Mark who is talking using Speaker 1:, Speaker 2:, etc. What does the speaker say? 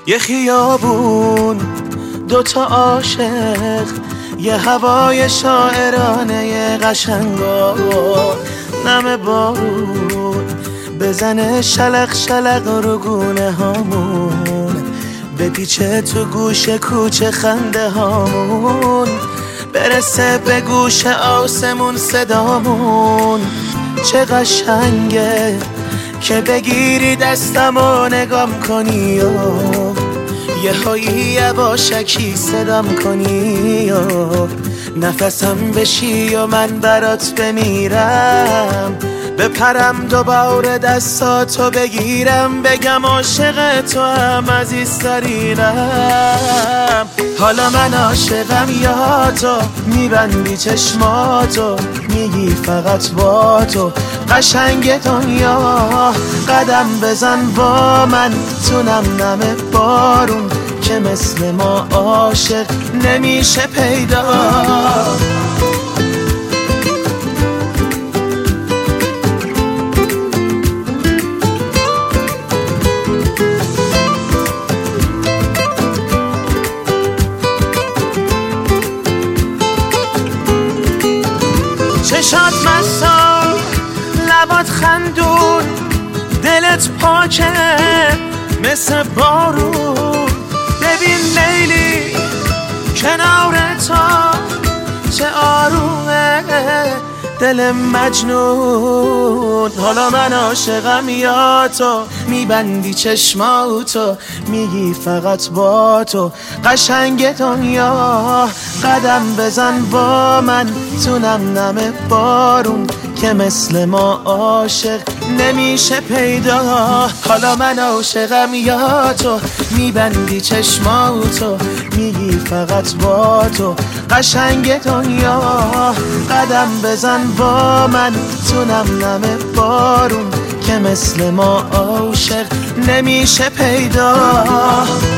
Speaker 1: یه خیابون، دوتا عاشق، یه هوای شاعرانه قشنگا، نم بارون بزنه شلق شلق رو گونه هامون، بپیچه تو گوش کوچه خنده هامون، برسه به گوش آسمون صدامون. چه قشنگه که بگیری دستم و نگام کنی و یه هایی یواشکی صدام کنی و نفسم بشی و من برات بمیرم، بپرم دوباره دستاتو بگیرم، بگم عاشق تو هم عزیزترینم. حالا من عاشقم یا تو، میبندی چشماتو، میگی فقط با تو قشنگ دنیا. قدم بزن با من تو نم بارون، که مثل ما عاشق نمیشه پیدا. چشات مسا، لبات خندون، دلت پاکه مثل بارون. ببین لیلی کنار تو چه آرومه دل مجنون. حالا من عاشقم یا تو، میبندی چشماتو، میگی فقط با تو قشنگ دنیا. قدم بزن با من تو نم بارون، که مثل ما عاشق نمیشه پیدا. حالا من عاشقم یا تو، میبندی چشماتو، میگی فقط با تو قشنگ دنیا. قدم بزن با من تو نم بارون، که مثل ما عاشق نمیشه پیدا.